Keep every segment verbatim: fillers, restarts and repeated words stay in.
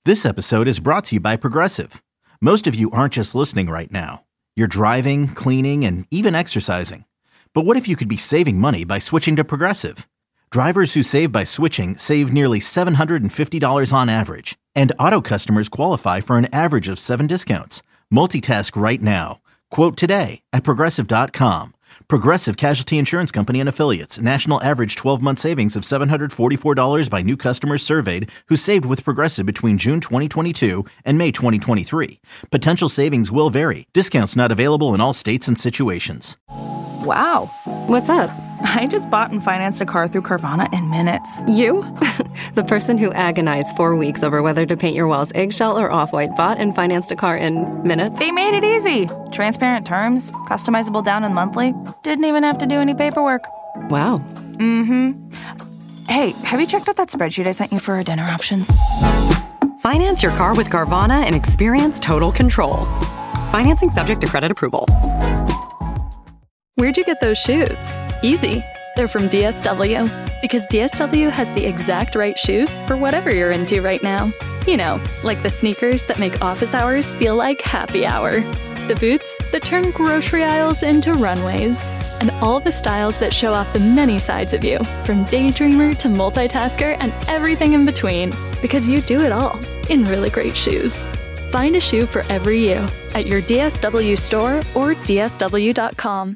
This episode is brought to you by Progressive. Most of you aren't just listening right now. You're driving, cleaning, and even exercising. But what if you could be saving money by switching to Progressive? Drivers who save by switching save nearly seven hundred fifty dollars on average. And auto customers qualify for an average of seven discounts. Multitask right now. Quote today at Progressive dot com. Progressive Casualty Insurance Company and Affiliates. National average twelve-month savings of seven hundred forty-four dollars by new customers surveyed who saved with Progressive between June twenty twenty-two and May twenty twenty-three. Potential savings will vary. Discounts not available in all states and situations. Wow. What's up? I just bought and financed a car through Carvana in minutes. You? The person who agonized four weeks over whether to paint your walls eggshell or off-white bought and financed a car in minutes? They made it easy. Transparent terms, customizable down and monthly. Didn't even have to do any paperwork. Wow. Mm-hmm. Hey, have you checked out that spreadsheet I sent you for our dinner options? Finance your car with Carvana and experience total control. Financing subject to credit approval. Where'd you get those shoes? Easy. They're from D S W. Because D S W has the exact right shoes for whatever you're into right now. You know, like the sneakers that make office hours feel like happy hour. The boots that turn grocery aisles into runways. And all the styles that show off the many sides of you, from daydreamer to multitasker and everything in between. Because you do it all in really great shoes. Find a shoe for every you at your D S W store or D S W dot com.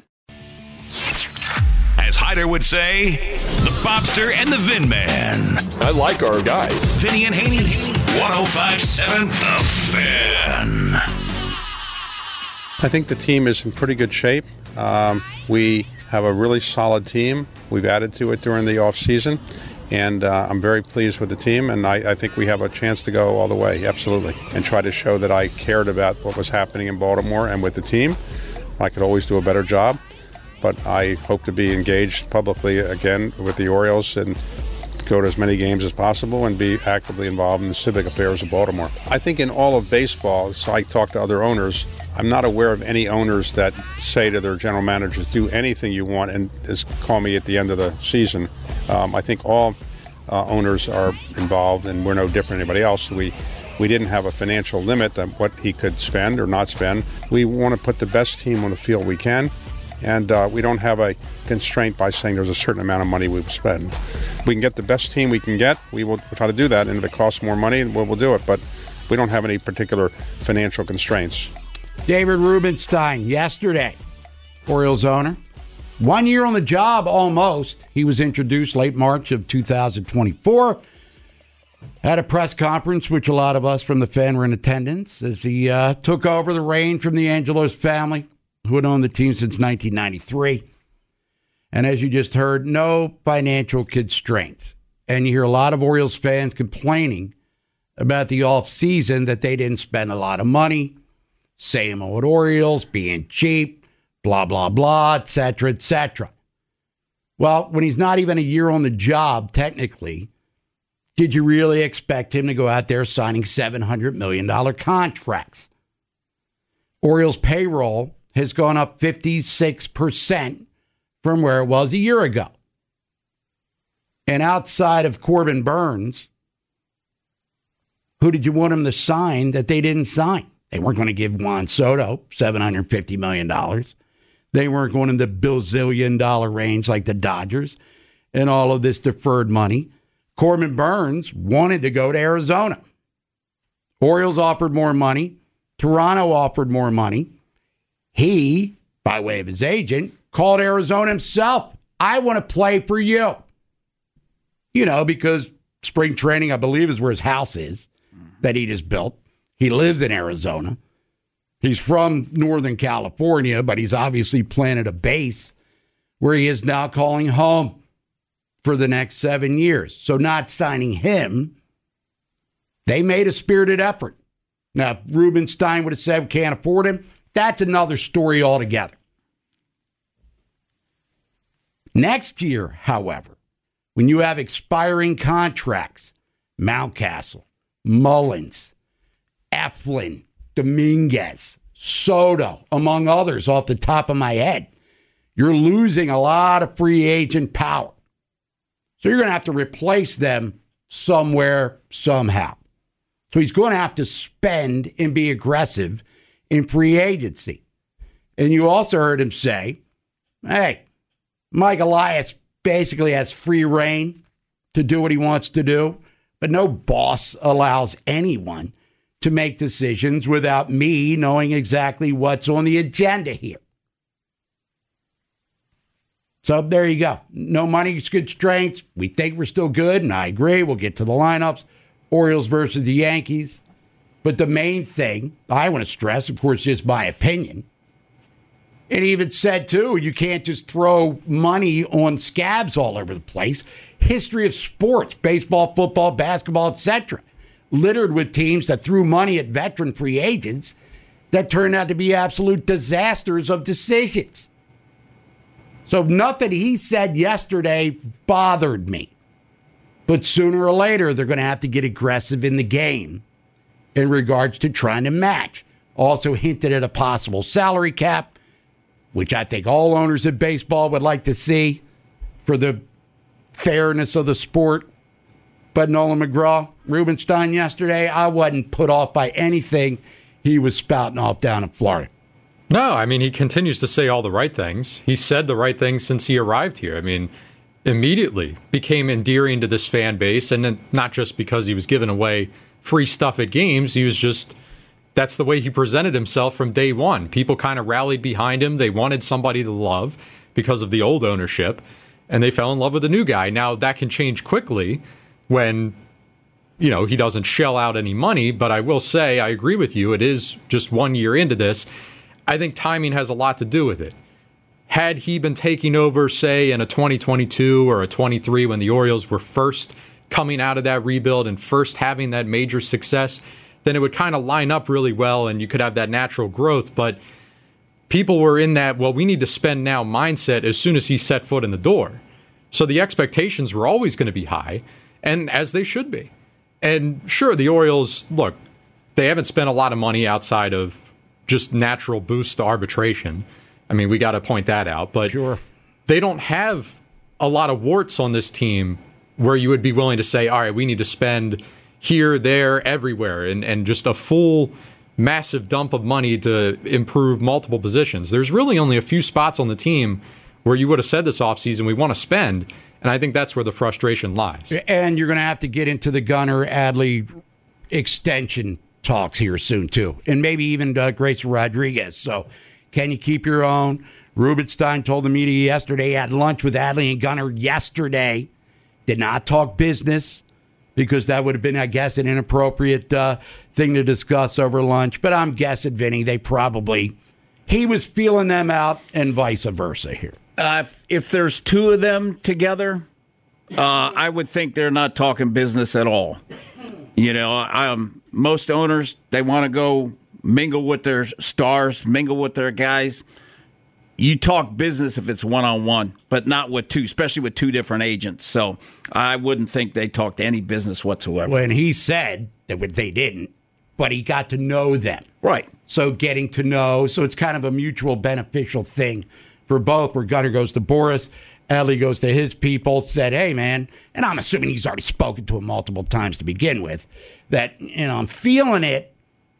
As Hyder would say, the Bobster and the Vin Man. I like our guys. Vinny and Haney, one oh five point seven The Fan. I think the team is in pretty good shape. Um, we have a really solid team. We've added to it during the offseason, and uh, I'm very pleased with the team, and I, I think we have a chance to go all the way, absolutely, and try to show that I cared about what was happening in Baltimore and with the team. I could always do a better job. But I hope to be engaged publicly again with the Orioles and go to as many games as possible and be actively involved in the civic affairs of Baltimore. I think in all of baseball, so I talk to other owners, I'm not aware of any owners that say to their general managers, do anything you want and just call me at the end of the season. Um, I think all uh, owners are involved, and we're no different than anybody else. We We didn't have a financial limit on what he could spend or not spend. We want to put the best team on the field we can. And uh, we don't have a constraint by saying there's a certain amount of money we will spend. We can get the best team we can get. We will try to do that. And if it costs more money, we'll, we'll do it. But we don't have any particular financial constraints. David Rubenstein, yesterday, Orioles owner. One year on the job, almost. He was introduced late March of two thousand twenty-four. Had a press conference, which a lot of us from the Fan were in attendance, as he uh, took over the reign from the Angelos family, who had owned the team since nineteen ninety-three. And as you just heard, no financial constraints. And you hear a lot of Orioles fans complaining about the offseason that they didn't spend a lot of money, same old Orioles, being cheap, blah, blah, blah, et cetera, et cetera. Well, when he's not even a year on the job, technically, did you really expect him to go out there signing seven hundred million dollars contracts? Orioles payroll has gone up fifty-six percent from where it was a year ago. And outside of Corbin Burns, who did you want him to sign that they didn't sign? They weren't going to give Juan Soto seven hundred fifty million dollars. They weren't going in the billion dollar range like the Dodgers and all of this deferred money. Corbin Burns wanted to go to Arizona. Orioles offered more money. Toronto offered more money. He, by way of his agent, called Arizona himself. I want to play for you. You know, because spring training, I believe, is where his house is that he just built. He lives in Arizona. He's from Northern California, but he's obviously planted a base where he is now calling home for the next seven years. So not signing him, they made a spirited effort. Now, if Rubenstein would have said we can't afford him, that's another story altogether. Next year, however, when you have expiring contracts, Mountcastle, Mullins, Eflin, Dominguez, Soto, among others off the top of my head, you're losing a lot of free agent power. So you're going to have to replace them somewhere, somehow. So he's going to have to spend and be aggressive in free agency. And you also heard him say, hey, Mike Elias basically has free reign to do what he wants to do, but no boss allows anyone to make decisions without me knowing exactly what's on the agenda here. So there you go. No money constraints. We think we're still good, and I agree. We'll get to the lineups. Orioles versus the Yankees. But the main thing I want to stress, of course, is my opinion. It even said, too, you can't just throw money on scabs all over the place. History of sports, baseball, football, basketball, et cetera, littered with teams that threw money at veteran free agents that turned out to be absolute disasters of decisions. So nothing he said yesterday bothered me. But sooner or later, they're going to have to get aggressive in the game in regards to trying to match. Also hinted at a possible salary cap, which I think all owners of baseball would like to see for the fairness of the sport. But Nolan McGraw, Rubenstein yesterday, I wasn't put off by anything he was spouting off down in Florida. No, I mean, he continues to say all the right things. He said the right things since he arrived here. I mean, immediately became endearing to this fan base, and then not just because he was giving away free stuff at games. He was just, that's the way he presented himself from day one. People kind of rallied behind him. They wanted somebody to love because of the old ownership, and they fell in love with the new guy. Now, that can change quickly when, you know, he doesn't shell out any money, but I will say, I agree with you, it is just one year into this. I think timing has a lot to do with it. Had he been taking over, say, in a twenty twenty-two or a twenty-three when the Orioles were first coming out of that rebuild and first having that major success, then it would kind of line up really well and you could have that natural growth. But people were in that, well, we need to spend now mindset as soon as he set foot in the door. So the expectations were always going to be high, and as they should be. And sure, the Orioles, look, they haven't spent a lot of money outside of just natural boost to arbitration. I mean, we got to point that out. But sure, they don't have a lot of warts on this team where you would be willing to say, all right, we need to spend here, there, everywhere, and, and just a full, massive dump of money to improve multiple positions. There's really only a few spots on the team where you would have said this offseason, we want to spend, and I think that's where the frustration lies. And you're going to have to get into the Gunnar Adley extension talks here soon, too, and maybe even uh, Grayson Rodriguez. So can you keep your own? Rubenstein told the media yesterday he had lunch with Adley and Gunnar yesterday. Did not talk business because that would have been, I guess, an inappropriate uh, thing to discuss over lunch. But I'm guessing, Vinny, they probably, he was feeling them out and vice versa here. Uh, if, if there's two of them together, uh, I would think they're not talking business at all. You know, um, most owners, they want to go mingle with their stars, mingle with their guys. You talk business if it's one-on-one, but not with two, especially with two different agents. So I wouldn't think they talked any business whatsoever. When he said that they didn't, but he got to know them. Right. So getting to know, so it's kind of a mutual beneficial thing for both, where Gunnar goes to Boris, Adley goes to his people, said, hey, man, and I'm assuming he's already spoken to him multiple times to begin with, that, you know, I'm feeling it,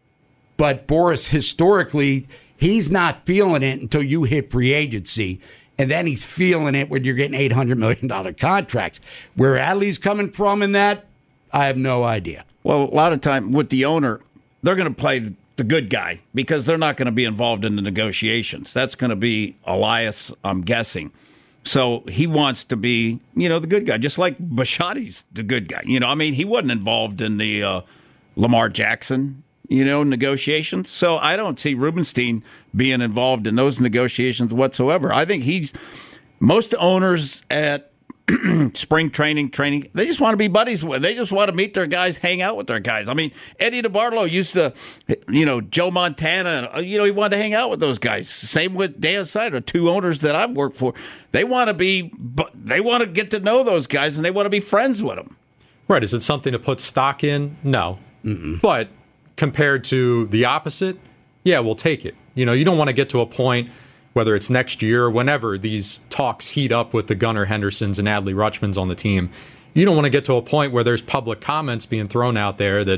but Boris, historically, he's not feeling it until you hit free agency, and then he's feeling it when you're getting eight hundred million dollars contracts. Where Adley's coming from in that, I have no idea. Well, a lot of time with the owner, they're going to play the good guy because they're not going to be involved in the negotiations. That's going to be Elias, I'm guessing. So he wants to be, you know, the good guy, just like Bichatti's the good guy. You know, I mean, he wasn't involved in the uh, Lamar Jackson, you know, negotiations. So I don't see Rubenstein being involved in those negotiations whatsoever. I think he's, most owners at spring training, training, they just want to be buddies with. They just want to meet their guys, hang out with their guys. I mean, Eddie DeBartolo used to, you know, Joe Montana, you know, he wanted to hang out with those guys. Same with Dan Snyder, two owners that I've worked for. They want to be, they want to get to know those guys, and they want to be friends with them. Right. Is it something to put stock in? No. Mm-mm. But compared to the opposite, yeah, we'll take it. You know, you don't want to get to a point, whether it's next year or whenever these talks heat up with the Gunnar Hendersons and Adley Rutschmans on the team, you don't want to get to a point where there's public comments being thrown out there that,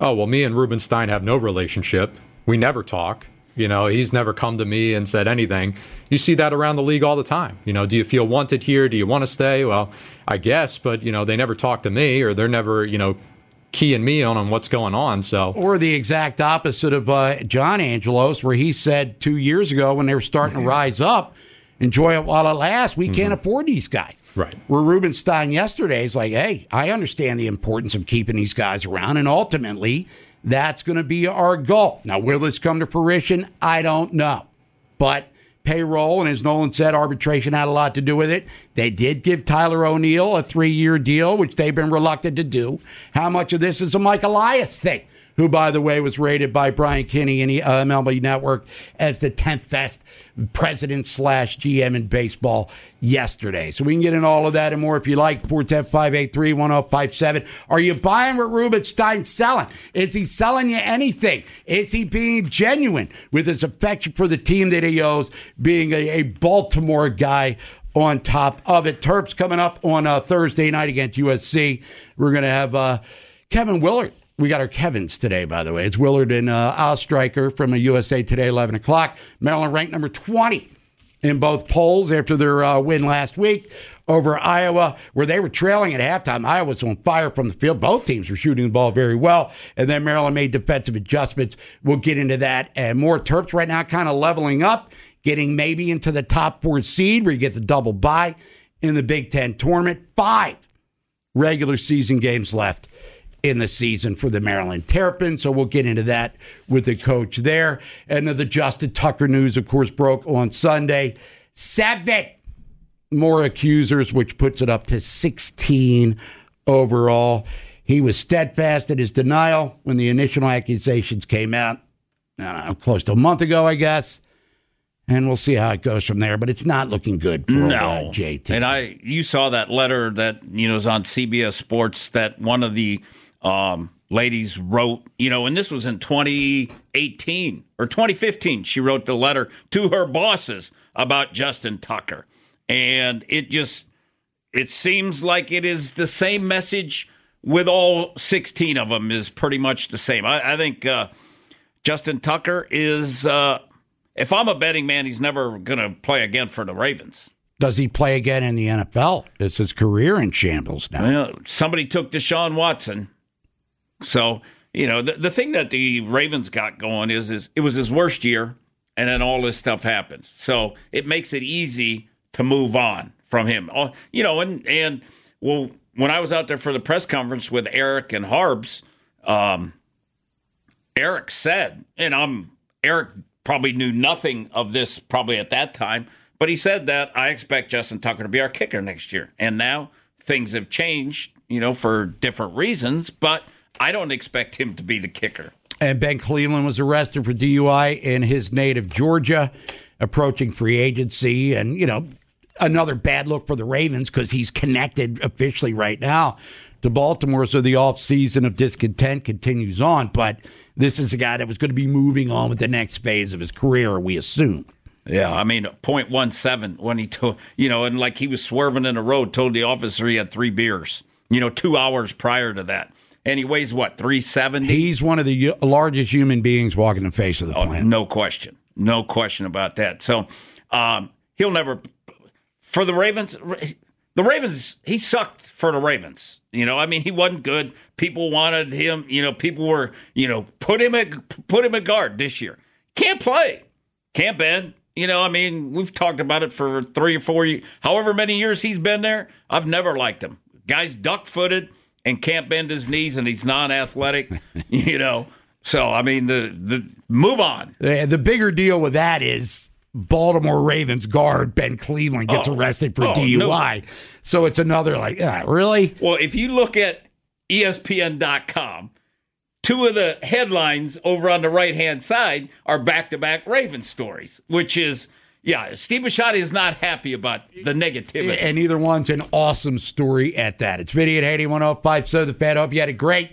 oh, well, me and Rubenstein have no relationship. We never talk. You know, he's never come to me and said anything. You see that around the league all the time. You know, do you feel wanted here? Do you want to stay? Well, I guess, but, you know, they never talk to me, or they're never, you know, keying me on on what's going on. So, or the exact opposite of uh, John Angelos, where he said two years ago when they were starting to rise up, enjoy it while it lasts. We mm-hmm. can't afford these guys. Right. Where Rubenstein yesterday is like, hey, I understand the importance of keeping these guys around, and ultimately that's going to be our goal. Now, will this come to fruition? I don't know. But payroll, and as Nolan said, arbitration had a lot to do with it. They did give Tyler O'Neill a three-year deal, which they've been reluctant to do. How much of this is a Mike Elias thing, who, by the way, was rated by Brian Kinney and the uh, M L B Network as the tenth best president slash G M in baseball yesterday. So we can get into all of that and more if you like. four one zero, five eight three, one zero five seven. Are you buying what Rubenstein's selling? Is he selling you anything? Is he being genuine with his affection for the team that he owes, being a, a Baltimore guy on top of it? Terps coming up on uh, Thursday night against U S C. We're going to have uh, Kevin Willard. We got our Kevins today, by the way. It's Willard and uh, Ostriker from a U S A Today, eleven o'clock. Maryland ranked number twenty in both polls after their uh, win last week over Iowa, where they were trailing at halftime. Iowa was on fire from the field. Both teams were shooting the ball very well, and then Maryland made defensive adjustments. We'll get into that and more. Terps right now kind of leveling up, getting maybe into the top four seed where you get the double bye in the Big Ten tournament. Five regular season games left in the season for the Maryland Terrapins, so we'll get into that with the coach there. And the Justin Tucker news, of course, broke on Sunday. Seven more accusers, which puts it up to sixteen overall. He was steadfast in his denial when the initial accusations came out, I don't know, close to a month ago, I guess. And we'll see how it goes from there, but it's not looking good for no. uh, J T. And I, you saw that letter that, you know, was on C B S Sports that one of the Um, ladies wrote, you know, and this was in twenty eighteen or twenty fifteen. She wrote the letter to her bosses about Justin Tucker. And it just, it seems like it is the same message with all sixteen of them is pretty much the same. I, I think uh, Justin Tucker is, uh, if I'm a betting man, he's never going to play again for the Ravens. Does he play again in the N F L? Is his career in shambles now? Well, somebody took Deshaun Watson. So, you know, the, the thing that the Ravens got going is, is it was his worst year, and then all this stuff happens. So it makes it easy to move on from him. Oh, you know, and, and well, when I was out there for the press conference with Eric and Harbs, um, Eric said, and I'm Eric probably knew nothing of this probably at that time, but he said that I expect Justin Tucker to be our kicker next year. And now things have changed, you know, for different reasons, but I don't expect him to be the kicker. And Ben Cleveland was arrested for D U I in his native Georgia, approaching free agency. And, you know, another bad look for the Ravens because he's connected officially right now to Baltimore. So the offseason of discontent continues on. But this is a guy that was going to be moving on with the next phase of his career, we assume. Yeah, I mean, point one seven when he told, you know, and like he was swerving in the road, told the officer he had three beers, you know, two hours prior to that. And he weighs, what, three seventy? He's one of the largest human beings walking the face of the oh, planet. No question. No question about that. So um, he'll never – for the Ravens – the Ravens – he sucked for the Ravens. You know, I mean, he wasn't good. People wanted him. You know, people were, you know, put him at, put him at guard this year. Can't play. Can't bend. You know, I mean, we've talked about it for three or four years. However many years he's been there, I've never liked him. Guy's duck-footed and can't bend his knees, and he's non-athletic, you know. So, I mean, the the move on. The, the bigger deal with that is Baltimore Ravens guard Ben Cleveland gets oh, arrested for oh, D U I. No. So it's another, like, yeah, really? Well, if you look at E S P N dot com, two of the headlines over on the right-hand side are back-to-back Ravens stories, which is, yeah, Steve Bisciotti is not happy about the negativity. And either one's an awesome story at that. It's Vinny at eighty-one oh five, so the Fan. Hope you had a great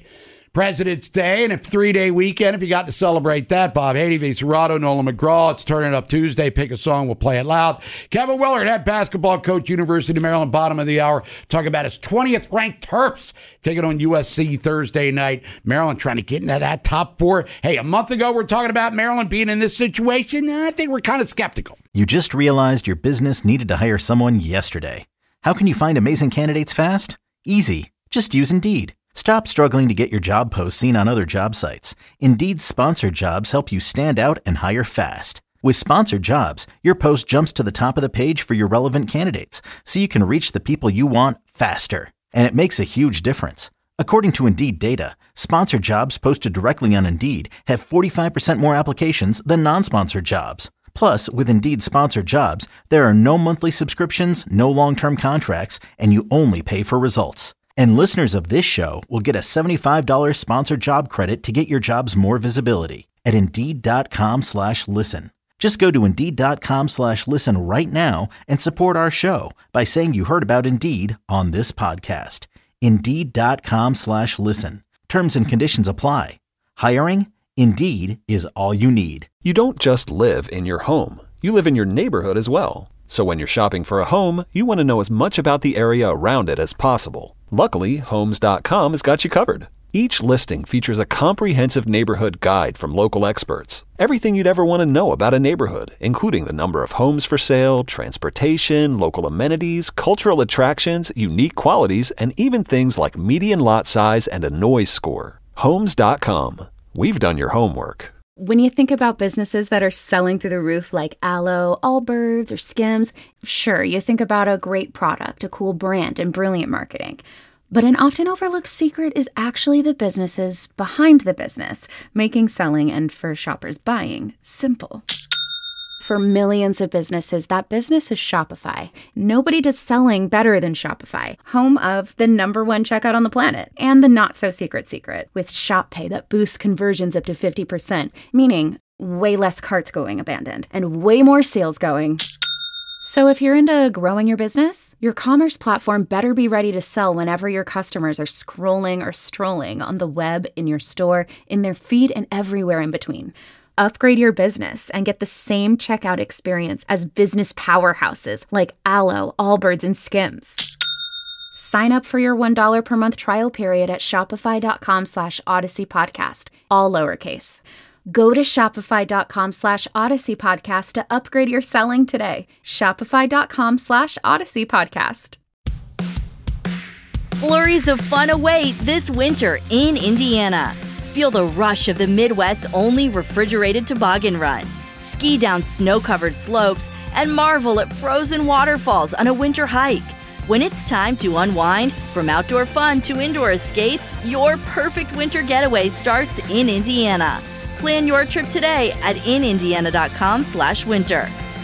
President's Day and a three-day weekend. If you got to celebrate that, Bob Haiti, Vince Serrato, Nolan McGraw. It's Turn It Up Tuesday. Pick a song. We'll play it loud. Kevin Willard, head basketball coach, University of Maryland, bottom of the hour. Talk about his twentieth ranked Terps taking on U S C Thursday night. Maryland trying to get into that top four. Hey, a month ago, we're talking about Maryland being in this situation. I think we're kind of skeptical. You just realized your business needed to hire someone yesterday. How can you find amazing candidates fast? Easy. Just use Indeed. Stop struggling to get your job posts seen on other job sites. Indeed's sponsored jobs help you stand out and hire fast. With sponsored jobs, your post jumps to the top of the page for your relevant candidates, so you can reach the people you want faster. And it makes a huge difference. According to Indeed data, sponsored jobs posted directly on Indeed have forty-five percent more applications than non-sponsored jobs. Plus, with Indeed sponsored jobs, there are no monthly subscriptions, no long-term contracts, and you only pay for results. And listeners of this show will get a seventy-five dollars sponsored job credit to get your jobs more visibility at Indeed.com slash listen. Just go to Indeed.com slash listen right now and support our show by saying you heard about Indeed on this podcast. Indeed.com slash listen. Terms and conditions apply. Hiring? Indeed is all you need. You don't just live in your home. You live in your neighborhood as well. So when you're shopping for a home, you want to know as much about the area around it as possible. Luckily, Homes dot com has got you covered. Each listing features a comprehensive neighborhood guide from local experts. Everything you'd ever want to know about a neighborhood, including the number of homes for sale, transportation, local amenities, cultural attractions, unique qualities, and even things like median lot size and a noise score. Homes dot com. We've done your homework. When you think about businesses that are selling through the roof like Aloe, Allbirds, or Skims, sure, you think about a great product, a cool brand, and brilliant marketing. But an often overlooked secret is actually the businesses behind the business, making selling and for shoppers buying simple. For millions of businesses, that business is Shopify. Nobody does selling better than Shopify, home of the number one checkout on the planet and the not-so-secret secret with Shop Pay that boosts conversions up to fifty percent, meaning way less carts going abandoned and way more sales going. So if you're into growing your business, your commerce platform better be ready to sell whenever your customers are scrolling or strolling on the web, in your store, in their feed, and everywhere in between. Upgrade your business and get the same checkout experience as business powerhouses like Aloe, Allbirds, and Skims. Sign up for your one dollar per month trial period at shopify.com slash Odyssey Podcast, all lowercase. Go to shopify.com slash Odyssey Podcast to upgrade your selling today. Shopify.com slash Odyssey Podcast. Flurries of fun await this winter in Indiana. Feel the rush of the Midwest's only refrigerated toboggan run. Ski down snow-covered slopes and marvel at frozen waterfalls on a winter hike. When it's time to unwind, from outdoor fun to indoor escapes, your perfect winter getaway starts in Indiana. Plan your trip today at inindiana.com slash winter.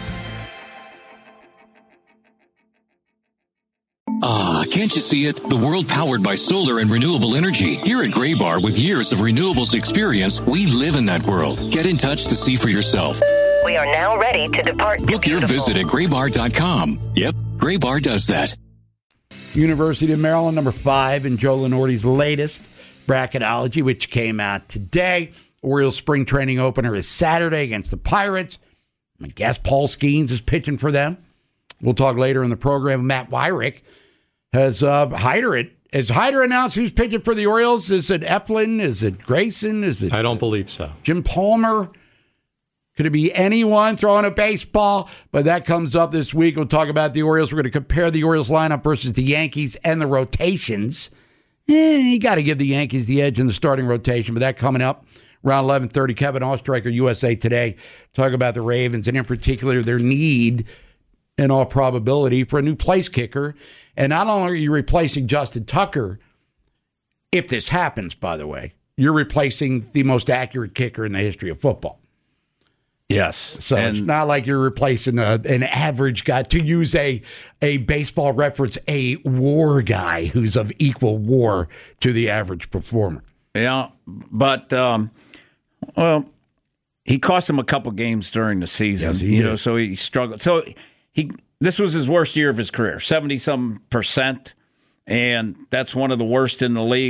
Ah, can't you see it? The world powered by solar and renewable energy. Here at Graybar, with years of renewables experience, we live in that world. Get in touch to see for yourself. We are now ready to depart. Book your visit at graybar dot com. Yep, Graybar does that. University of Maryland, number five in Joe Lenardi's latest bracketology, which came out today. Orioles spring training opener is Saturday against the Pirates. I guess Paul Skeens is pitching for them. We'll talk later in the program. Matt Weyrich has uh, Hyder it. Has Hyder announced who's pitching for the Orioles? Is it Eflin? Is it Grayson? Is it? I don't believe so. Jim Palmer? Could it be anyone throwing a baseball? But that comes up this week. We'll talk about the Orioles. We're going to compare the Orioles lineup versus the Yankees and the rotations. Eh, you got to give the Yankees the edge in the starting rotation, but that coming up around eleven thirty. Kevin Oestreicher, U S A Today, talk about the Ravens and in particular their need, in all probability, for a new place kicker. And not only are you replacing Justin Tucker, if this happens, by the way, you're replacing the most accurate kicker in the history of football. Yes. So and it's not like you're replacing a, an average guy, to use a, a baseball reference, a war guy who's of equal war to the average performer. Yeah, but, um, well, he cost him a couple games during the season. Yes, he you did. know, so he struggled. So he this was his worst year of his career, seventy-some percent, and that's one of the worst in the league.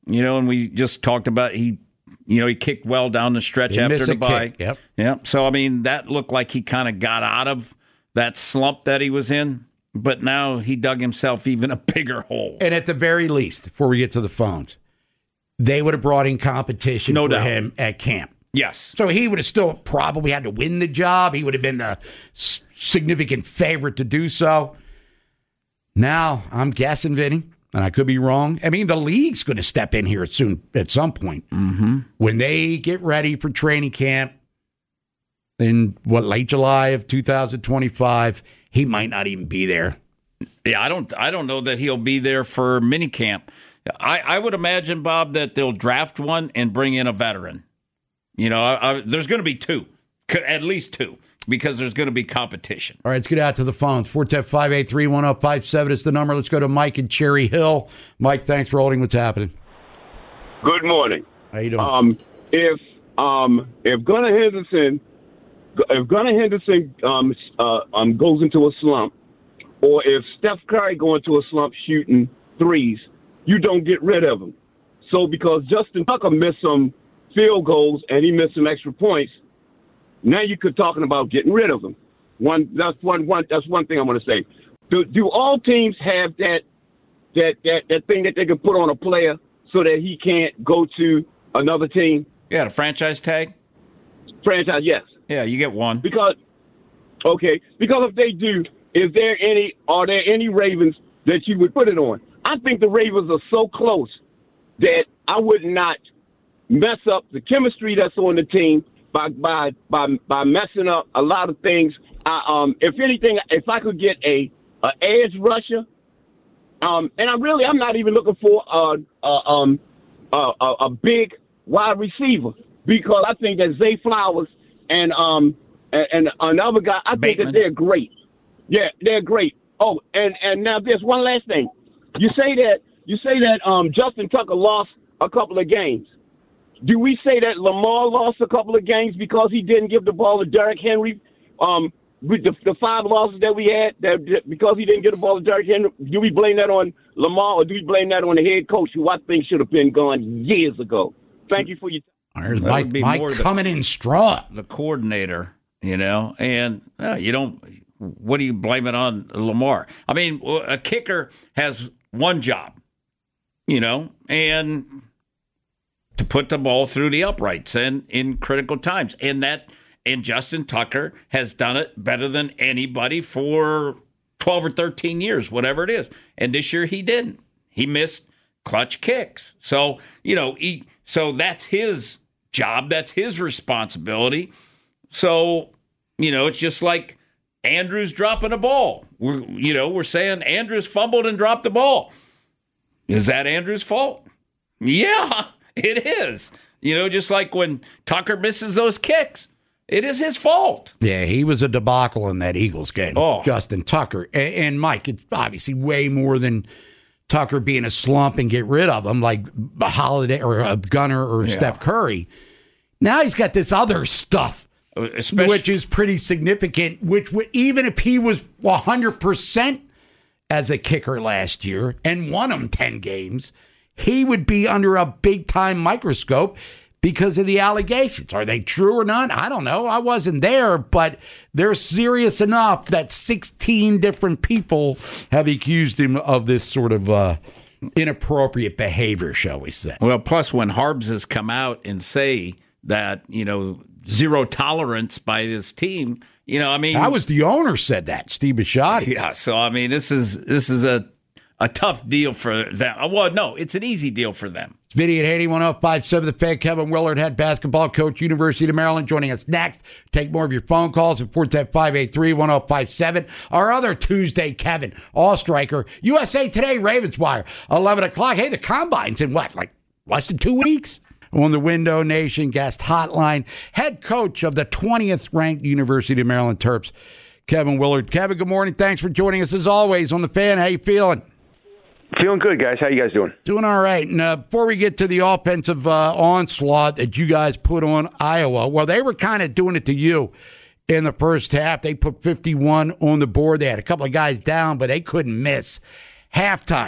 You know, and we just talked about he, you know, he kicked well down the stretch Didn't after miss the a bye. kick, Yep. Yep. So, I mean, that looked like he kind of got out of that slump that he was in, but now he dug himself even a bigger hole. And at the very least, before we get to the phones, they would have brought in competition No for doubt. him at camp. Yes. So he would have still probably had to win the job. He would have been the s- significant favorite to do so. Now, I'm guessing, Vinny, and I could be wrong. I mean, the league's going to step in here soon at some point. Mm-hmm. When they get ready for training camp in, what, late July of two thousand twenty-five, he might not even be there. Yeah, I don't I don't know that he'll be there for minicamp. I, I would imagine, Bob, that they'll draft one and bring in a veteran. You know, I, I, there's going to be two, at least two, because there's going to be competition. All right, let's get out to the phones. four one zero, five eight three, one zero five seven is the number. Let's go to Mike in Cherry Hill. Mike, thanks for holding. What's happening? Good morning. How you doing? Um, if um, if Gunnar Henderson, if Gunnar Henderson um, uh, um, goes into a slump, or if Steph Curry go into a slump shooting threes, you don't get rid of him. So because Justin Tucker missed some field goals and he missed some extra points, now you could talking about getting rid of him. One that's one one that's one thing I want to say. Do do all teams have that that that that thing that they can put on a player so that he can't go to another team? Yeah, the franchise tag? Franchise, yes. Yeah, you get one. Because okay, because if they do, is there any are there any Ravens that you would put it on? I think the Ravens are so close that I would not mess up the chemistry that's on the team by by by, by messing up a lot of things. I, um, if anything, if I could get a, a edge rusher, um, and I'm really I'm not even looking for a a, um, a, a, a big wide receiver, because I think that Zay Flowers and um and, and another guy, I think Bateman. that they're great. Yeah, they're great. Oh, and and now there's one last thing. You say that you say that um, Justin Tucker lost a couple of games. Do we say that Lamar lost a couple of games because he didn't give the ball to Derrick Henry? Um, with the, the five losses that we had, that because he didn't get the ball to Derrick Henry, do we blame that on Lamar, or do we blame that on the head coach, who I think should have been gone years ago? Thank you for your time. There's That Mike, would be Mike more the- coming in strong. The coordinator, you know, and uh, you don't. What do you blame it on Lamar? I mean, a kicker has one job, you know, and to put the ball through the uprights and in critical times, and that and Justin Tucker has done it better than anybody for twelve or thirteen years, whatever it is. And this year he didn't. He missed clutch kicks. So, you know, he, so that's his job. That's his responsibility. So, you know, it's just like Andrews dropping a ball. We're, you know, we're saying Andrews fumbled and dropped the ball. Is that Andrews' fault? Yeah, it is. You know, just like when Tucker misses those kicks, it is his fault. Yeah, he was a debacle in that Eagles game. Oh. Justin Tucker. And, and Mike, it's obviously way more than Tucker being a slump and get rid of him, like a Holiday or a Gunner or Yeah. Steph Curry. Now he's got this other stuff, Especially, which is pretty significant, which would, even if he was one hundred percent as a kicker last year and won him ten games, he would be under a big-time microscope because of the allegations. Are they true or not? I don't know. I wasn't there, but they're serious enough that sixteen different people have accused him of this sort of uh, inappropriate behavior, shall we say. well, plus when Harbs has come out and say that, you know, zero tolerance by this team, you know, I mean, That was the owner said that, Steve Bisciotti. yeah. So I mean, this is this is a a tough deal for them. Well, no, it's an easy deal for them. Vinny at eighty-one oh five seven, the fan. Kevin Willard, head basketball coach, University of Maryland, joining us next. Take more of your phone calls at four one zero, five eight three, one zero five seven. Our other Tuesday, Kevin, all striker, U S A Today, Ravens Wire, eleven o'clock. Hey, the Combine's in what, like less than two weeks? On the Window Nation guest hotline, head coach of the twentieth ranked University of Maryland Terps, Kevin Willard. Kevin, good morning. Thanks for joining us as always on the fan. How you feeling? Feeling good, guys. How you guys doing? Doing all right. And uh, before we get to the offensive uh, onslaught that you guys put on Iowa, well, they were kind of doing it to you in the first half. They put fifty-one on the board. They had a couple of guys down, but they couldn't miss. Halftime,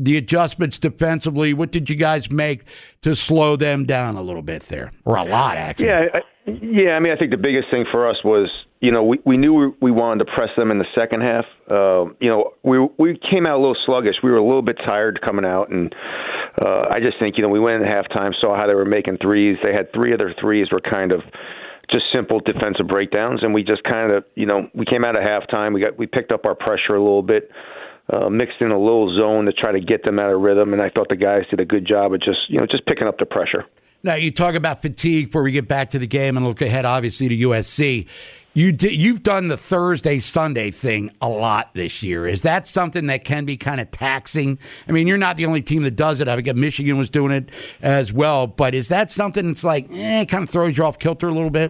the adjustments defensively. What did you guys make to slow them down a little bit there, or a lot actually? Yeah, I, yeah. I mean, I think the biggest thing for us was, you know, we, we knew we, we wanted to press them in the second half. Uh, you know, we we came out a little sluggish. We were a little bit tired coming out, and uh, I just think, you know, we went in halftime, saw how they were making threes. They had three of their threes were kind of just simple defensive breakdowns, and we just kind of, you know, we came out of halftime. We got we picked up our pressure a little bit, uh, mixed in a little zone to try to get them out of rhythm, and I thought the guys did a good job of just, you know, just picking up the pressure. Now, you talk about fatigue before we get back to the game and look ahead, obviously, to U S C. You did, you've done the Thursday, Sunday thing a lot this year. Is that something that can be kind of taxing? I mean, you're not the only team that does it. I think Michigan was doing it as well. But is that something that's like, eh, kind of throws you off kilter a little bit?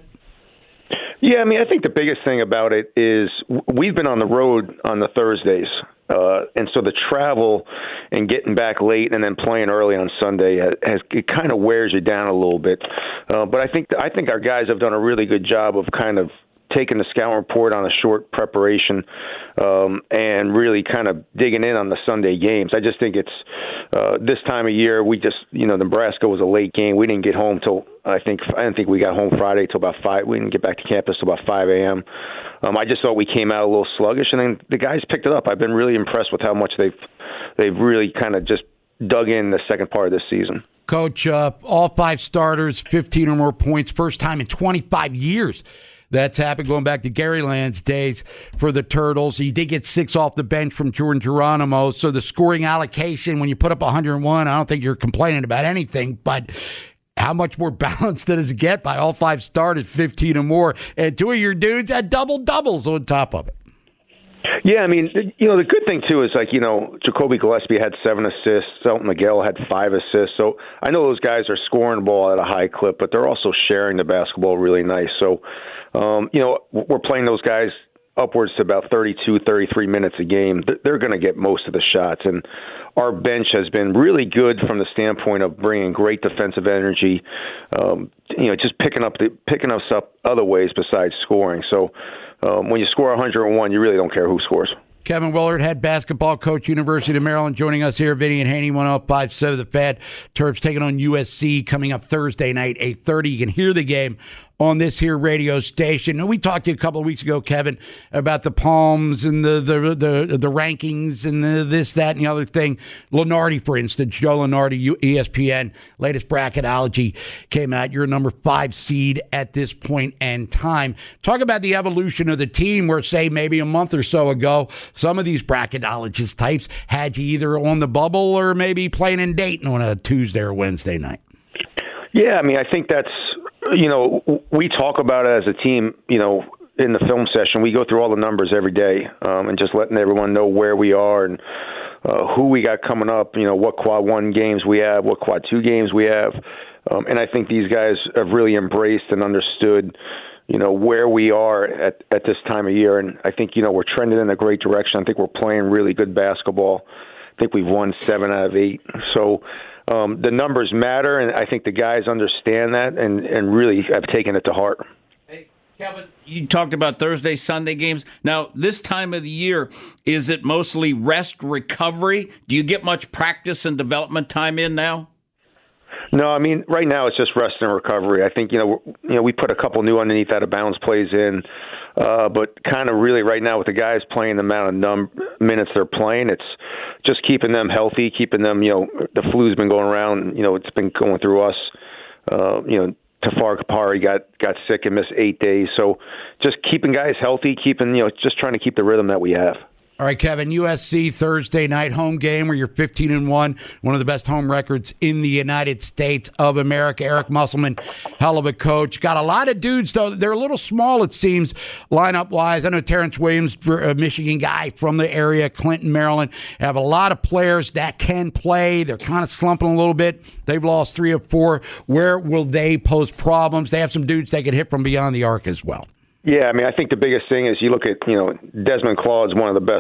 Yeah, I mean, I think the biggest thing about it is we've been on the road on the Thursdays. Uh, and so the travel and getting back late and then playing early on Sunday has, has it kind of wears you down a little bit. Uh, but I think I think our guys have done a really good job of kind of taking the scout report on a short preparation um, and really kind of digging in on the Sunday games. I just think it's uh, this time of year. We just, you know, Nebraska was a late game. We didn't get home till I think I didn't think we got home Friday till about five. We didn't get back to campus till about five a.m. Um, I just thought we came out a little sluggish, and then the guys picked it up. I've been really impressed with how much they've they've really kind of just dug in the second part of this season. Coach, uh, all five starters, fifteen or more points, first time in twenty-five years. That's happened going back to Gary Land's days for the Turtles. He did get six off the bench from Jordan Geronimo. So the scoring allocation, when you put up one hundred one, I don't think you're complaining about anything. But how much more balanced does it get by all five starters, fifteen or more? And two of your dudes had double-doubles on top of it. Yeah, I mean, you know, the good thing, too, is, like, you know, Jacoby Gillespie had seven assists. Elton Miguel had five assists. So I know those guys are scoring the ball at a high clip, but they're also sharing the basketball really nice. So, um, you know, we're playing those guys upwards to about thirty-two, thirty-three minutes a game. They're going to get most of the shots. And our bench has been really good from the standpoint of bringing great defensive energy, um, you know, just picking up the, picking us up other ways besides scoring. So, Um, when you score one hundred one, you really don't care who scores. Kevin Willard, head basketball coach, University of Maryland, joining us here. Vinny and Haney, one oh five point seven The Fan. Terps taking on U S C coming up Thursday night, eight thirty. You can hear the game on this here radio station. And we talked to you a couple of weeks ago, Kevin, about the Palms and the the the, the rankings and the this, that, and the other thing. Lenardi, for instance, Joe Lenardi, E S P N, latest bracketology came out. You're a number five seed at this point in time. Talk about the evolution of the team where, say, maybe a month or so ago, some of these bracketologist types had you either on the bubble or maybe playing in Dayton on a Tuesday or Wednesday night. Yeah, I mean, I think that's, you know, we talk about it as a team, you know, in the film session. We go through all the numbers every day um, and just letting everyone know where we are and uh, who we got coming up, you know, what quad one games we have, what quad two games we have. Um, and I think these guys have really embraced and understood, you know, where we are at, at this time of year. And I think, you know, we're trending in a great direction. I think we're playing really good basketball. I think we've won seven out of eight. So, Um, the numbers matter, and I think the guys understand that and, and really have taken it to heart. Hey, Kevin, you talked about Thursday, Sunday games. Now, this time of the year, is it mostly rest, recovery? Do you get much practice and development time in now? No, I mean, right now it's just rest and recovery. I think, you know, you know, we put a couple new underneath out of bounds plays in, uh, but kind of really right now with the guys playing the amount of num- minutes they're playing, it's just keeping them healthy, keeping them, you know, the flu's been going around, you know, it's been going through us. Uh, you know, Tafar Kapari got, got sick and missed eight days. So just keeping guys healthy, keeping, you know, just trying to keep the rhythm that we have. All right, Kevin, U S C Thursday night home game where you're fifteen and one, one of the best home records in the United States of America. Eric Musselman, hell of a coach. Got a lot of dudes, though. They're a little small, it seems, lineup-wise. I know Terrence Williams, a Michigan guy from the area, Clinton, Maryland, have a lot of players that can play. They're kind of slumping a little bit. They've lost three or four. Where will they pose problems? They have some dudes they can hit from beyond the arc as well. Yeah, I mean, I think the biggest thing is you look at, you know, Desmond Claude's one of the best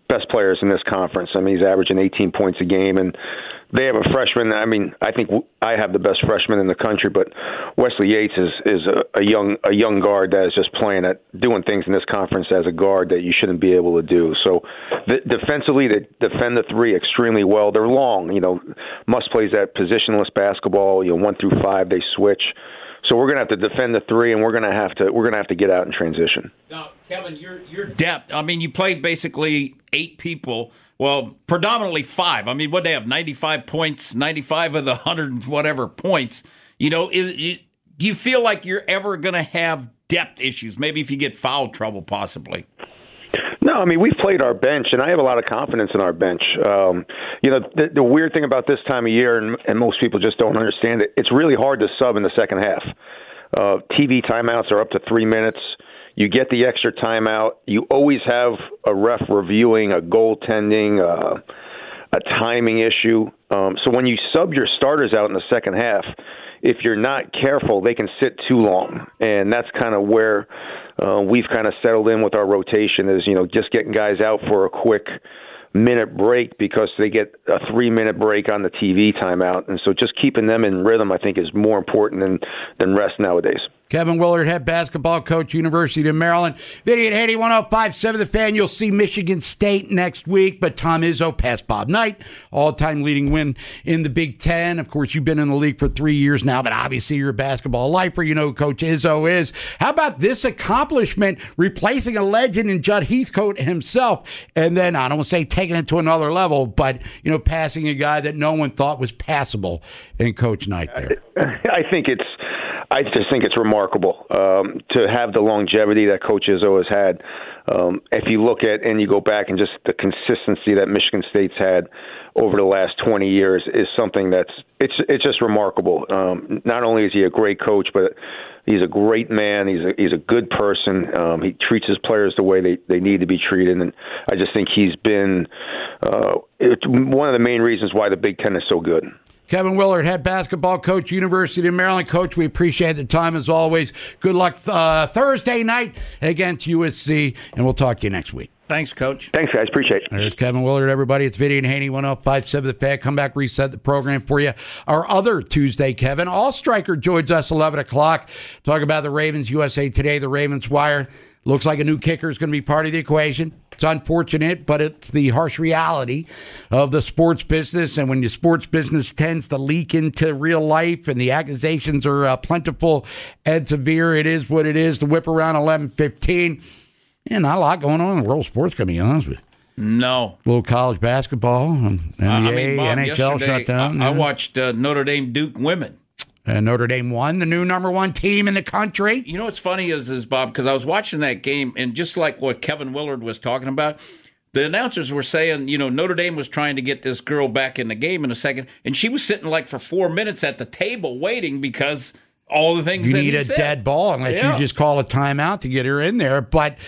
best players in this conference. I mean, he's averaging eighteen points a game, and they have a freshman. I mean, I think I have the best freshman in the country, but Wesley Yates is is a, a young a young guard that is just playing at doing things in this conference as a guard that you shouldn't be able to do. So, the, defensively, they defend the three extremely well. They're long. You know, Muss plays that positionless basketball. You know, one through five they switch. So we're going to have to defend the three, and we're going to have to we're going to have to get out in transition. Now, Kevin, your your depth. I mean, you played basically eight people. Well, predominantly five. I mean, what they have ninety-five points, ninety-five of the one hundred whatever points. You know, is, is, do you feel like you're ever going to have depth issues? Maybe if you get foul trouble, possibly. No, I mean, we've played our bench, and I have a lot of confidence in our bench. Um, you know, the, the weird thing about this time of year, and, and most people just don't understand it, it's really hard to sub in the second half. Uh, T V timeouts are up to three minutes. You get the extra timeout. You always have a ref reviewing a goaltending, uh, a timing issue. Um, so when you sub your starters out in the second half, if you're not careful, they can sit too long. And that's kind of where uh, we've kind of settled in with our rotation is, you know, just getting guys out for a quick minute break because they get a three-minute break on the T V timeout. And so just keeping them in rhythm, I think, is more important than, than rest nowadays. Kevin Willard, head basketball coach, University of Maryland. Vinny and Haney, one oh five point seven The Fan. You'll see Michigan State next week, but Tom Izzo past Bob Knight, all-time leading win in the Big Ten. Of course, you've been in the league for three years now, but obviously you're a basketball lifer. You know who Coach Izzo is. How about this accomplishment, replacing a legend in Judd Heathcote himself, and then, I don't want to say taking it to another level, but, you know, passing a guy that no one thought was passable in Coach Knight there. I think it's I just think it's remarkable um, to have the longevity that Coach Izzo has had. Um, if you look at and you go back and just the consistency that Michigan State's had over the last twenty years is something that's it's it's just remarkable. Um, not only is he a great coach, but he's a great man. He's a he's a good person. Um, he treats his players the way they, they need to be treated, and I just think he's been uh, it's one of the main reasons why the Big Ten is so good. Kevin Willard, head basketball coach, University of Maryland. Coach, we appreciate the time as always. Good luck uh, Thursday night against U S C, and we'll talk to you next week. Thanks, Coach. Thanks, guys. Appreciate it. There's Kevin Willard, everybody. It's Vinny and Haney, one oh five point seven The Fan. Come back, reset the program for you. Our other Tuesday, Kevin Allstriker joins us eleven o'clock. Talk about the Ravens, U S A Today, the Ravens Wire. Looks like a new kicker is going to be part of the equation. It's unfortunate, but it's the harsh reality of the sports business. And when the sports business tends to leak into real life and the accusations are uh, plentiful and severe, it is what it is. The whip around eleven fifteen. Yeah, not a lot going on in the world of sports, to be honest with you. No. A little college basketball, N B A, uh, I mean, Bob, N H L shut down. I, I watched uh, Notre Dame Duke women. And Notre Dame won, the new number one team in the country. You know what's funny is, is Bob, because I was watching that game, and just like what Kevin Willard was talking about, the announcers were saying, you know, Notre Dame was trying to get this girl back in the game in a second, and she was sitting like for four minutes at the table waiting because all the things you that need he a said. dead ball unless yeah. you just call a timeout to get her in there. But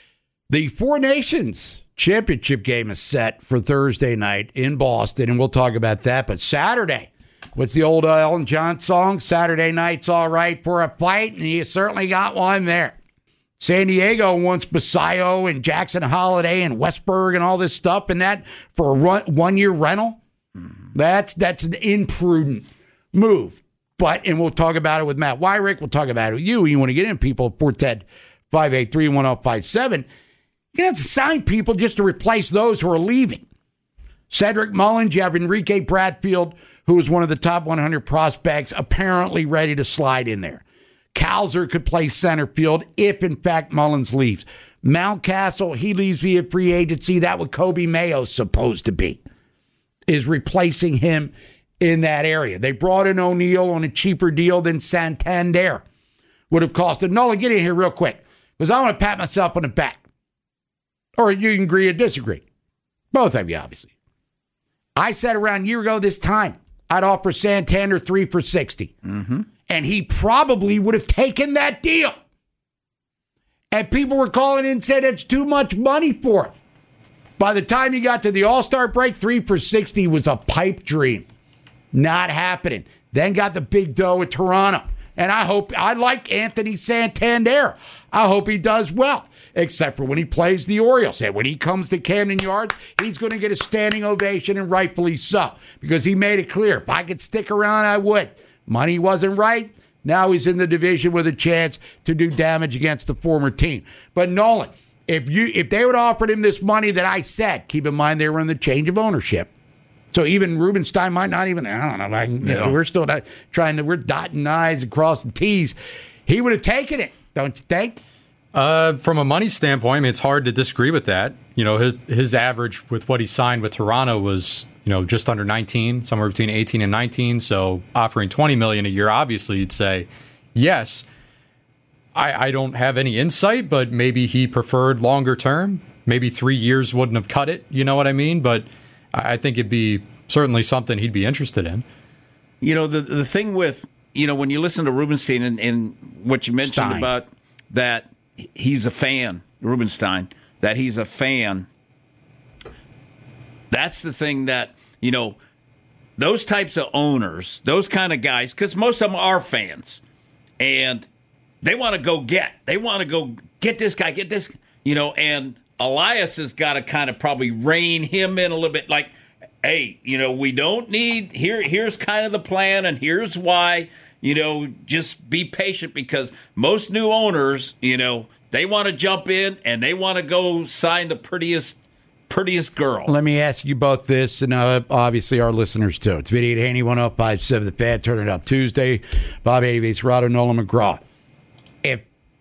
the Four Nations championship game is set for Thursday night in Boston, and we'll talk about that. But Saturday, what's the old uh, Elton John song? Saturday night's all right for a fight, and you certainly got one there. San Diego wants Basayo and Jackson Holiday and Westberg and all this stuff, and that for a run, one-year rental. That's that's an imprudent move. But, and we'll talk about it with Matt Wyrick. We'll talk about it with you. You want to get in, people, four one zero, five eight three, one zero five seven. You're going to have to sign people just to replace those who are leaving. Cedric Mullins, you have Enrique Bradfield, who is one of the top one hundred prospects, apparently ready to slide in there. Calzer could play center field if, in fact, Mullins leaves. Mountcastle, he leaves via free agency. That what Kobe Mayo's supposed to be, is replacing him in that area. They brought in O'Neal on a cheaper deal than Santander would have costed. Nolan, get in here real quick, because I want to pat myself on the back. Or you can agree or disagree. Both of you, obviously. I said around a year ago this time, I'd offer Santander three for sixty. Mm-hmm. And he probably would have taken that deal. And people were calling in and said it's too much money for it. By the time he got to the All-Star break, three for sixty was a pipe dream. Not happening. Then got the big dough at Toronto. And I hope, I like Anthony Santander. I hope he does well, except for when he plays the Orioles. And when he comes to Camden Yards, he's going to get a standing ovation, and rightfully so, because he made it clear, if I could stick around, I would. Money wasn't right. Now he's in the division with a chance to do damage against the former team. But Nolan, if you if they would have offered him this money that I said, keep in mind they were in the change of ownership. So even Rubenstein might not even, I don't know, I, you know we're still not trying to, we're dotting I's and crossing T's. He would have taken it, don't you think? Uh, from a money standpoint, I mean, it's hard to disagree with that. You know, his, his average with what he signed with Toronto was, you know, just under nineteen, somewhere between eighteen and nineteen. So offering twenty million dollars a year, obviously you'd say yes. I, I don't have any insight, but maybe he preferred longer term. Maybe three years wouldn't have cut it. You know what I mean? But I think it'd be certainly something he'd be interested in. You know, the the thing with, you know, when you listen to Rubenstein and, and what you mentioned Stein. about that he's a fan, Rubenstein, that he's a fan, that's the thing that, you know, those types of owners, those kind of guys, because most of them are fans, and they want to go get, they want to go get this guy, get this, you know, and Elias has got to kind of probably rein him in a little bit, like, hey, you know, we don't need, here. here's kind of the plan, and here's why, you know, just be patient, because most new owners, you know, they want to jump in, and they want to go sign the prettiest prettiest girl. Let me ask you both this, and uh, obviously our listeners too. It's Vinny at Haney, one oh five seven The Fan, turn it up Tuesday. Bob Avies, Rado, Nolan McGraw. If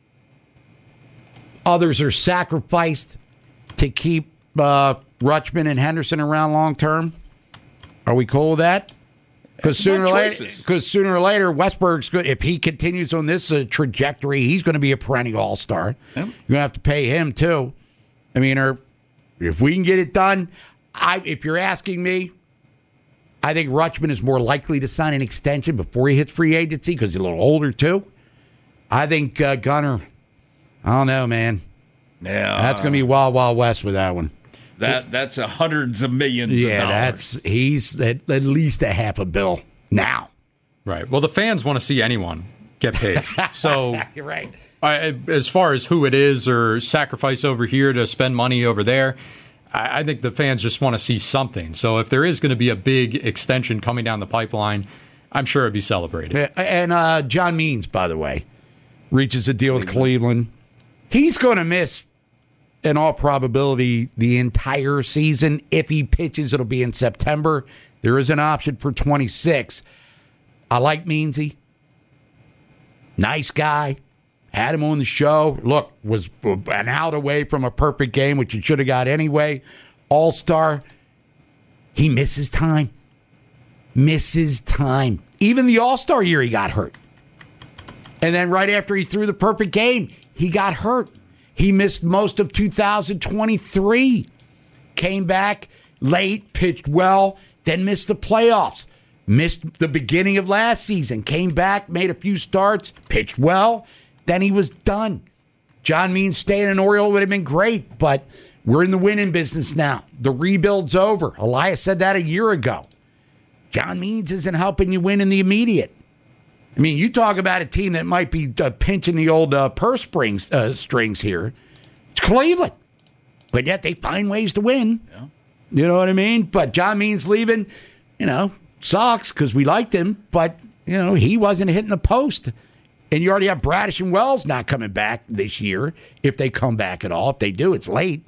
others are sacrificed to keep uh, Rutschman and Henderson around long term, are we cool with that? Because sooner, or later, because sooner or later, Westberg's good. If he continues on this uh, trajectory, he's going to be a perennial all-star. Yep. You're going to have to pay him too. I mean, or if we can get it done, I. If you're asking me, I think Rutschman is more likely to sign an extension before he hits free agency because he's a little older too. I think uh, Gunnar. I don't know, man. Yeah, that's going to be wild, wild west with that one. That that's a hundreds of millions. Yeah, of dollars. that's he's at, at least a half a bill now. Right. Well, the fans want to see anyone get paid. So you're right. I, as far as who it is or sacrifice over here to spend money over there, I, I think the fans just want to see something. So if there is going to be a big extension coming down the pipeline, I'm sure it'd be celebrated. And uh, John Means, by the way, reaches a deal with Cleveland. He's going to miss, in all probability, the entire season. If he pitches, it'll be in September. There is an option for twenty-six. I like Meansy. Nice guy. Had him on the show. Look, was an out away from a perfect game, which he should have got anyway. All-star. He misses time. Misses time. Even the All-Star year, he got hurt. And then right after he threw the perfect game, he got hurt. He missed most of two thousand twenty-three. Came back late, pitched well, then missed the playoffs. Missed the beginning of last season. Came back, made a few starts, pitched well. Then he was done. John Means staying in Oriole would have been great, but we're in the winning business now. The rebuild's over. Elias said that a year ago. John Means isn't helping you win in the immediate. I mean, you talk about a team that might be uh, pinching the old uh, purse strings, uh, strings here. It's Cleveland. But yet they find ways to win. Yeah. You know what I mean? But John Means leaving, you know, sucks because we liked him. But, you know, he wasn't hitting the post. And you already have Bradish and Wells not coming back this year, if they come back at all. If they do, it's late.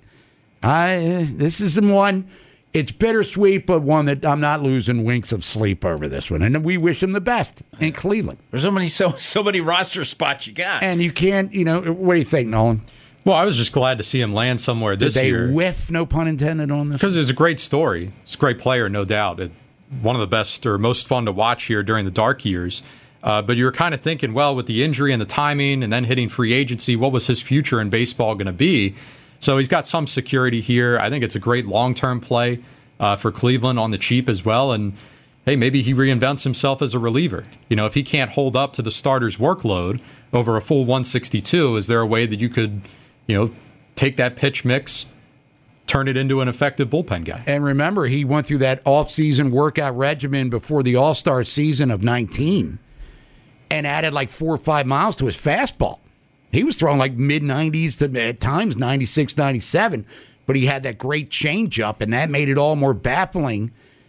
I, this is the one, it's bittersweet, but one that I'm not losing winks of sleep over this one. And we wish him the best in Cleveland. There's so many, so, so many roster spots you got. And you can't, you know, what do you think, Nolan? Well, I was just glad to see him land somewhere this Did they year. whiff, no pun intended, on this? Because it's a great story. It's a great player, no doubt. It, one of the best or most fun to watch here during the dark years. Uh, but you were kind of thinking, well, with the injury and the timing and then hitting free agency, what was his future in baseball going to be? So he's got some security here. I think it's a great long-term play uh, for Cleveland on the cheap as well. And, hey, maybe he reinvents himself as a reliever. You know, if he can't hold up to the starter's workload over a full one sixty-two, is there a way that you could, you know, take that pitch mix, turn it into an effective bullpen guy? And remember, he went through that off-season workout regimen before the All-Star season of nineteen. and added like four or five miles to his fastball. He was throwing like mid nineties to at times ninety-six, ninety-seven, but he had that great changeup, and that made it all more baffling.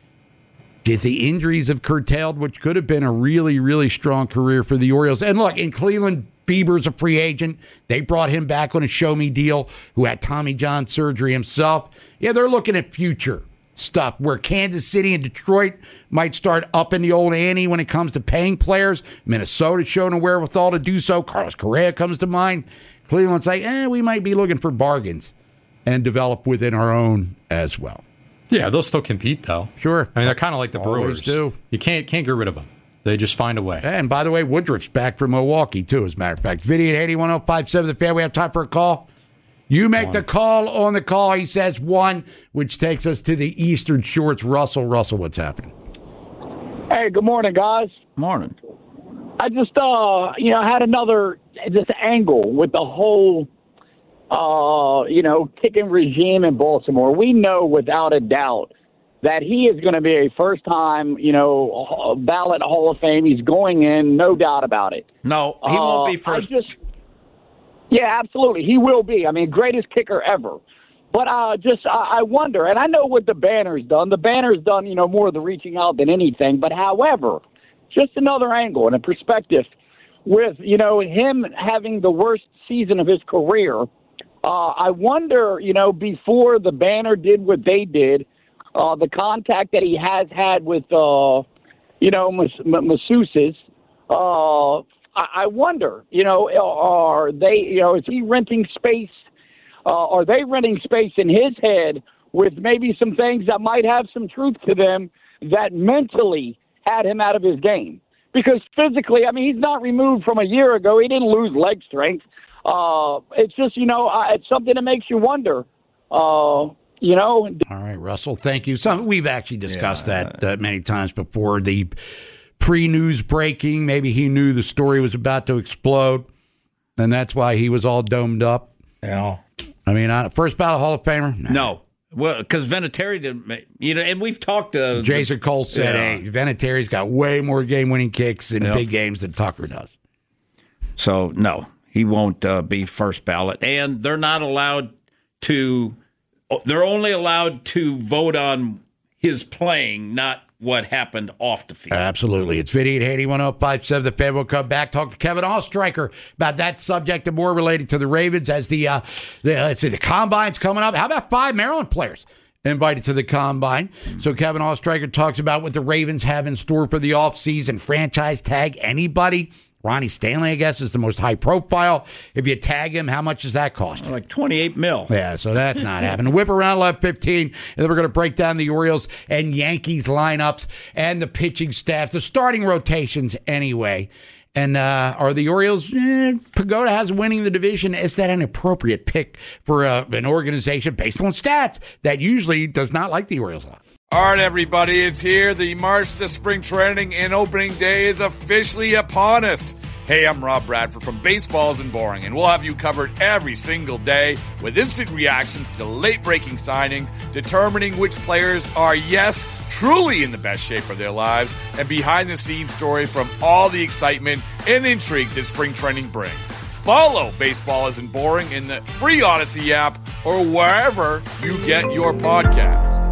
Did the injuries have curtailed what could have been a really, really strong career for the Orioles? And look, in Cleveland, Bieber's a free agent. They brought him back on a show-me deal, who had Tommy John surgery himself. Yeah, they're looking at future stuff where Kansas City and Detroit might start upping the old ante when it comes to paying players. Minnesota's showing a wherewithal to do so. Carlos Correa comes to mind. Cleveland's like, eh, we might be looking for bargains and develop within our own as well. Yeah, they'll still compete, though. Sure. I mean, they're kind of like the Always Brewers. do. You can't can't get rid of them. They just find a way. And by the way, Woodruff's back from Milwaukee, too, as a matter of fact. Vinny at eighty-one oh five seven, the fan. We have time for a call. You make one. The call on the call. He says one, which takes us to the Eastern Shores. Russell, Russell, what's happening? Hey, good morning, guys. Morning. I just, uh, you know, had another just angle with the whole, uh, you know, kicking regime in Baltimore. We know without a doubt that he is going to be a first-time, you know, ballot Hall of Fame. He's going in, no doubt about it. No, he uh, won't be first. I just, yeah, absolutely, he will be. I mean, greatest kicker ever. But uh, just I, I wonder, and I know what the banner's done. The banner's done, you know, more of the reaching out than anything. But however, just another angle and a perspective with, you know, him having the worst season of his career. Uh, I wonder, you know, before the banner did what they did, Uh, the contact that he has had with, uh, you know, mas- masseuses, uh, I-, I wonder, you know, are they, you know, is he renting space? Uh, are they renting space in his head with maybe some things that might have some truth to them that mentally had him out of his game? Because physically, I mean, he's not removed from a year ago. He didn't lose leg strength. Uh, it's just, you know, uh, it's something that makes you wonder, uh, You know. All right, Russell, thank you. So we've actually discussed yeah. that uh, many times before. The pre-news breaking, maybe he knew the story was about to explode, and that's why he was all domed up. Yeah. I mean, uh, first ballot Hall of Famer? Nah. No. Well, because Vinatieri didn't make, you know, and we've talked to Jason Cole said, yeah. hey, Vinatieri's got way more game-winning kicks in yep. big games than Tucker does. So, no, he won't uh, be first ballot, and they're not allowed to. They're only allowed to vote on his playing, not what happened off the field. Absolutely. It's Vinny at eighty-one oh five seven. The fan will come back, talk to Kevin Oestreicher about that subject and more related to the Ravens as the, uh, the let's see, the Combine's coming up. How about five Maryland players invited to the Combine? So Kevin Oestreicher talks about what the Ravens have in store for the offseason. Franchise tag anybody? Ronnie Stanley, I guess, is the most high profile. If you tag him, how much does that cost? Like twenty-eight mil. Yeah, so that's not happening. Whip around eleven fifteen, and then we're going to break down the Orioles and Yankees lineups and the pitching staff, the starting rotations anyway. And uh, are the Orioles, eh, Pagoda has winning the division. Is that an appropriate pick for uh, an organization based on stats that usually does not like the Orioles a lot? All right, everybody, it's here. The March to Spring Training and Opening Day is officially upon us. Hey, I'm Rob Bradford from Baseball Isn't Boring, and we'll have you covered every single day with instant reactions to late-breaking signings, determining which players are, yes, truly in the best shape of their lives, and behind-the-scenes stories from all the excitement and intrigue that spring training brings. Follow Baseball Isn't Boring in the free Odyssey app or wherever you get your podcasts.